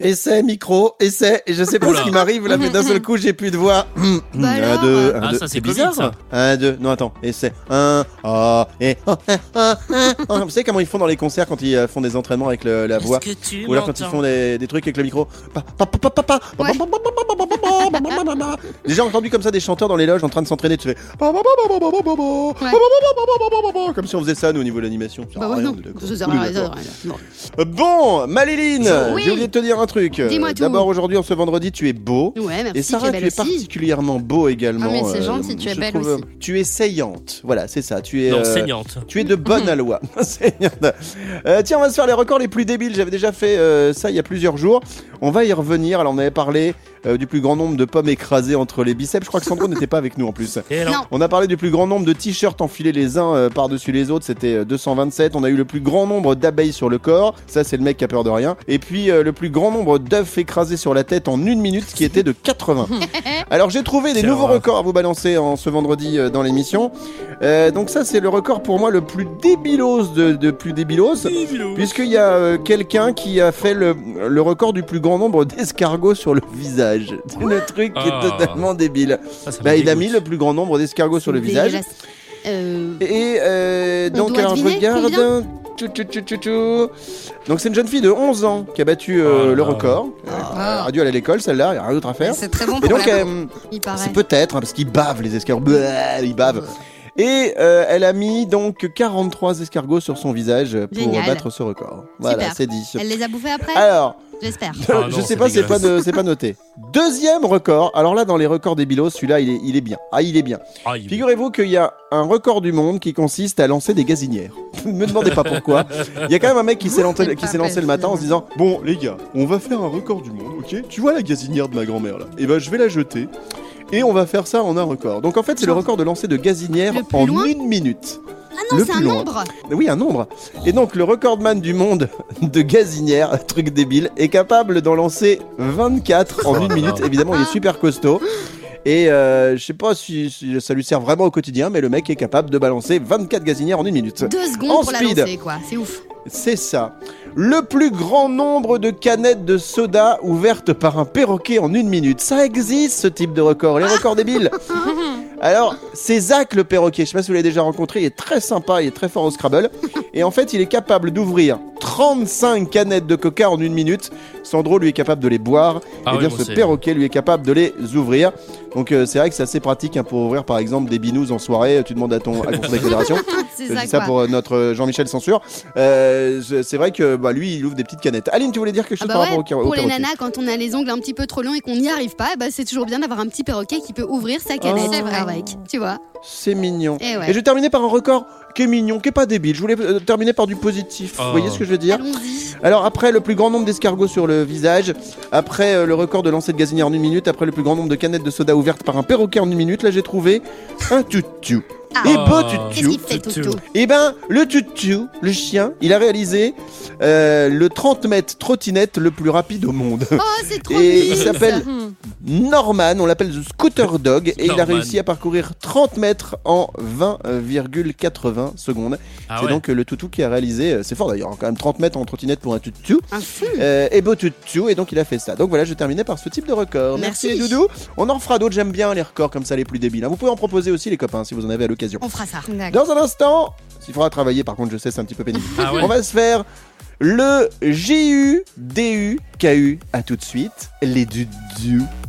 Essai, micro, essai. Et je sais pas ce qui m'arrive là, mais d'un seul coup, j'ai plus de voix. Bah un, deux. Ça, C'est bizarre, ça. 1, 2. Non, attends. Essai. 1, et. Vous savez comment ils font dans les concerts quand ils font des entraînements avec la voix? Ou alors quand ils font des trucs avec le micro. Ouais. J'ai déjà entendu comme ça des chanteurs dans les loges en train de s'entraîner. Tu fais. Comme si on faisait ça, nous, au niveau de l'animation. Bah ouais, non. Ça sert à rien. Bon, Maléline, Oui. j'ai oublié de te dire un truc. Dis-moi tout. D'abord, aujourd'hui, en ce vendredi, tu es beau. Ouais, merci. Et Sarah, tu es particulièrement beau également. Ah, mais c'est gentil, tu es je belle trouve, aussi. Tu es saillante. Voilà, c'est ça. Tu es, Non, saignante. tu es de bonne aloi. Saignante. Tiens, on va se faire les records les plus débiles. J'avais déjà fait ça il y a plusieurs jours. On va y revenir. Alors, on avait parlé du plus grand nombre de pommes écrasées entre les biceps. Je crois que Sandro n'était pas avec nous en plus. Et alors Non. On a parlé du plus grand nombre de t-shirts enfilés les uns par-dessus les autres, c'était 227. On a eu le plus grand nombre d'abeilles sur le corps, ça c'est le mec qui a peur de rien. Et puis le plus grand nombre d'œufs écrasés sur la tête en 1 minute, qui était de 80. Alors j'ai trouvé des nouveaux records à vous balancer en ce vendredi dans l'émission. Donc ça c'est le record pour moi le plus débilos de plus débilos. Puisqu'il y a quelqu'un qui a fait le record du plus grand nombre d'escargots sur le visage. C'est le truc qui est totalement débile. Ça Il a mis le plus grand nombre d'escargots sur le visage. Et donc, alors je regarde. Donc, c'est une jeune fille de 11 ans qui a battu le record. Elle a dû aller à l'école, celle-là, il n'y a rien d'autre à faire. C'est très bon Et pour donc, la peau, il paraît. c'est peut-être, parce qu'ils bavent les escargots. Ils bavent. Et elle a mis donc 43 escargots sur son visage pour Génial. battre ce record. Voilà, Super. c'est dit. Elle les a bouffés après. Alors, J'espère. Ah je non, sais pas, c'est c'est pas noté. Deuxième record. Alors là, dans les records débilos, celui-là, il est bien. Ah, il est bien. Figurez-vous qu'il y a un record du monde qui consiste à lancer des gazinières. Ne me demandez pas pourquoi. Il y a quand même un mec qui s'est lancé le matin en se disant: bon, les gars, on va faire un record du monde, ok? Tu vois la gazinière de ma grand-mère là? Et ben, je vais la jeter. Et on va faire ça en un record. Donc en fait, c'est le record de lancer de gazinières Le plus en loin 1 minute. Ah non, Le c'est plus un loin. nombre. Oui, un nombre. Et donc, le recordman du monde de gazinière, truc débile, est capable d'en lancer 24 en 1 minute. Évidemment, il est super costaud. Et je sais pas si ça lui sert vraiment au quotidien, mais le mec est capable de balancer 24 gazinières en 1 minute. 2 secondes En pour speed. la lancer, quoi. C'est ouf. C'est ça. Le plus grand nombre de canettes de soda ouvertes par un perroquet en 1 minute. Ça existe, ce type de record. Les records débiles. Alors, c'est Zach le perroquet. Je sais pas si vous l'avez déjà rencontré. Il est très sympa, il est très fort au Scrabble. Et en fait, il est capable d'ouvrir 35 canettes de coca en 1 minute. Sandro, lui, est capable de les boire. Ah et bien, oui, ce perroquet, lui, est capable de les ouvrir. Donc, c'est vrai que c'est assez pratique pour ouvrir, par exemple, des binous en soirée. Tu demandes à ton conseil de fédération. C'est Je ça, dis ça quoi. pour notre Jean-Michel Censure. C'est vrai que lui, il ouvre des petites canettes. Aline, tu voulais dire quelque chose Ah par bah ouais, rapport au pour les perroquet? nanas, quand on a les ongles un petit peu trop longs et qu'on n'y arrive pas, bah c'est toujours bien d'avoir un petit perroquet qui peut ouvrir sa canette Oh. C'est avec, tu vois. C'est mignon. Et ouais. Et je vais terminer par un record qui est mignon, qui est pas débile. Je voulais terminer par du positif. Oh. Vous voyez ce que je veux dire? Allons-y. Alors après le plus grand nombre d'escargots sur le visage, après le record de lancer de gazinière en 1 minute, après le plus grand nombre de canettes de soda ouvertes par un perroquet en 1 minute, là j'ai trouvé un toutou. Ah. Et beau Qu'est-ce toutou. qu'il fait, Toutou? Et ben le toutou, le chien, il a réalisé le 30 mètres trottinette le plus rapide au monde. Oh, c'est trop Et mignon, il s'appelle ça. Norman, on l'appelle The Scooter Dog, et il a Norman. réussi à parcourir 30 mètres en 20,80 secondes. Ah C'est ouais. donc le toutou qui a réalisé, c'est fort d'ailleurs, quand même 30 mètres en trottinette pour un toutou. Un fou. Et beau toutou, et donc il a fait ça. Donc voilà, je terminais par ce type de record. Merci Merci. les doudous. On en fera d'autres, j'aime bien les records comme ça, les plus débiles. Vous pouvez en proposer aussi les copains si vous en avez à l'occasion. On fera ça. Dans un instant, il faudra travailler par contre, je sais, c'est un petit peu pénible. Ah ouais. On va se faire le JUDUKU. À tout de suite, les doudous.